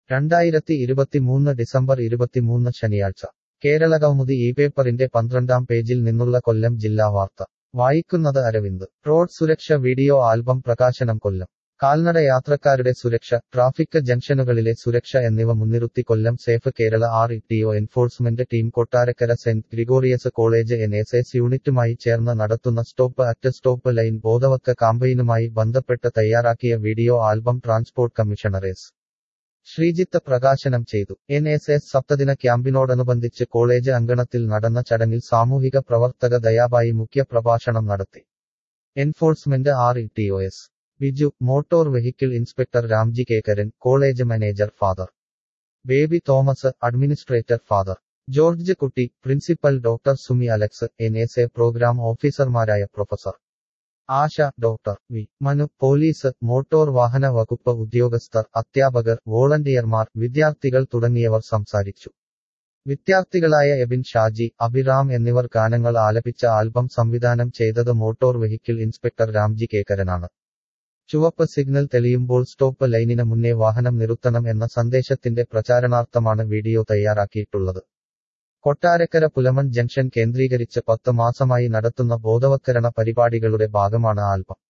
2023 December 23 ശനിയാഴ്ച കേരളകൗമുദി ഈ പേപ്പറിന്റെ 12-ാം പേജിൽ നിന്നുള്ള കൊല്ലം ജില്ലാ വാർത്ത വായിക്കുന്നത് അരവിന്ദ്. റോഡ് സുരക്ഷ വീഡിയോ ആൽബം പ്രകാശനം കൊല്ലം. കാൽനട യാത്രക്കാരുടെ സുരക്ഷ, ട്രാഫിക് ജംഗ്ഷനുകളിലെ സുരക്ഷ എന്നിവ മുൻനിർത്തി Kollam safe Kerala RTO enforcement team Kottarakkara saint Gregorios college NSS യൂണിറ്റുമായി ചേർന്ന് നടത്തുന്ന സ്റ്റോപ്പ് അറ്റ് സ്റ്റോപ്പ് ലൈൻ ബോധവത്ക കാമ്പയിനുമായി ബന്ധപ്പെട്ട് തയ്യാറാക്കിയ video album transport commissioner S. Sreejith പ്രകാശനം ചെയ്തു. NSS സപ്തദിന ക്യാമ്പിനോടനുബന്ധിച്ച് കോളേജ് അങ്കണത്തിൽ നടന്ന ചടങ്ങിൽ സാമൂഹിക പ്രവർത്തക ദയാബായി മുഖ്യ പ്രഭാഷണം നടത്തി. Enforcement RTO S. Biju, motor vehicle inspector Ramji Kekkaran, college manager father Baby Thomas, administrator father George Kutty, principal doctor Sumi Alex, NSA programme ഓഫീസർമാരായ professor Asha, doctor V. Manu, police, motor വാഹന വകുപ്പ് ഉദ്യോഗസ്ഥർ, അധ്യാപകർ, വോളണ്ടിയർമാർ, വിദ്യാർത്ഥികൾ തുടങ്ങിയവർ സംസാരിച്ചു. വിദ്യാർത്ഥികളായ എബിൻ ഷാജി, അഭിറാം എന്നിവർ ഗാനങ്ങൾ ആലപിച്ച ആൽബം സംവിധാനം ചെയ്തത് മോട്ടോർ വെഹിക്കിൾ ഇൻസ്പെക്ടർ രാംജി കേക്കരനാണ്. ചുവപ്പ് സിഗ്നൽ തെളിയുമ്പോൾ സ്റ്റോപ്പ് ലൈനിന് മുന്നേ വാഹനം നിർത്തണം എന്ന സന്ദേശത്തിന്റെ പ്രചാരണാർത്ഥമാണ് വീഡിയോ തയ്യാറാക്കിയിട്ടുള്ളത്. കൊട്ടാരക്കര പുലമൺ ജംഗ്ഷൻ കേന്ദ്രീകരിച്ച് 10 മാസമായി നടത്തുന്ന ബോധവത്കരണ പരിപാടികളുടെ ഭാഗമാണ് ആൽബം.